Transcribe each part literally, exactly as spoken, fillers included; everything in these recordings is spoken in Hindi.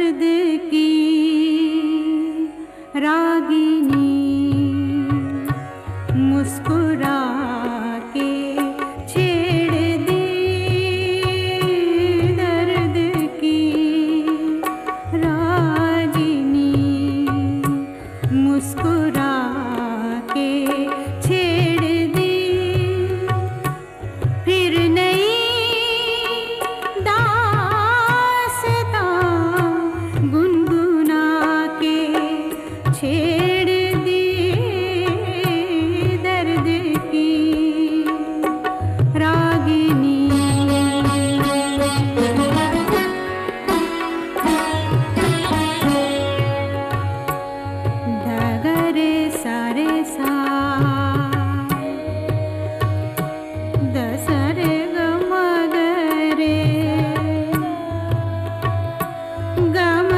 दर्द की रागिनी मुस्कुरा के छेड़ दे दर्द की रागिनी मुस्कुरा के छेड़ दे फिर नई गुनगुना के छेड़ दी दर्द की रागिनी। दगरे सारे सा दसरे गमगरे गम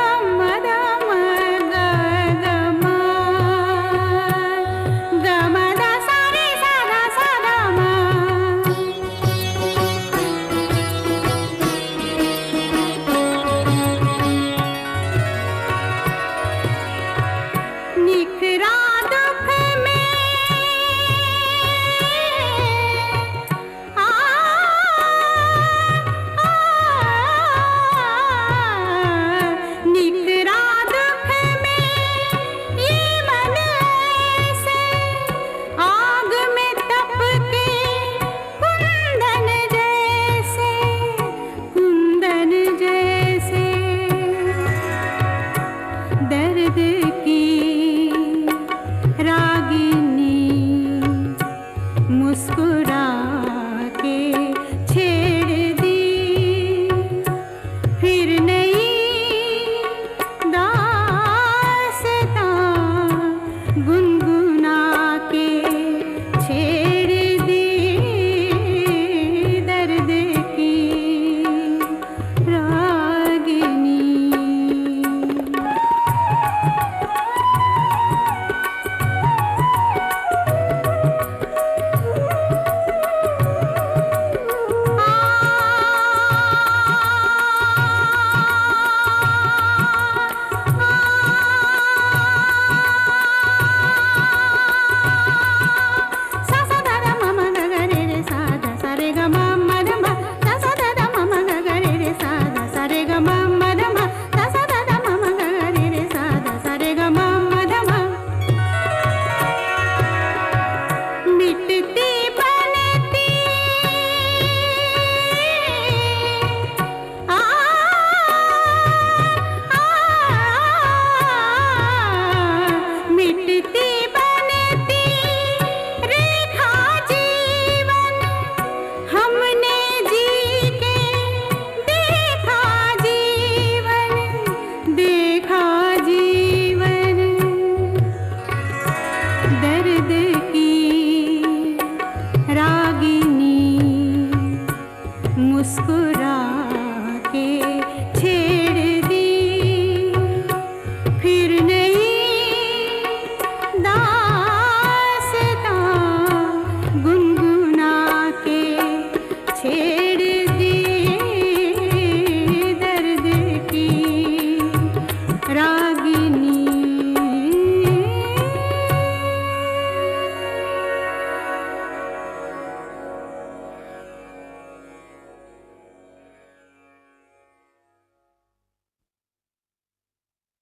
निखरा दुख में आ, आ, निखरा दुख में ये मन ऐसे आग में तप के कुंदन जैसे कुंदन जैसे दर्द की रागिनी मुस्कुरा के छेड़ दी फिर नई दास्तां गुनगुना के छेड़ दी दर्द की रागिनी। दर्द की रागिनी मुस्कुरा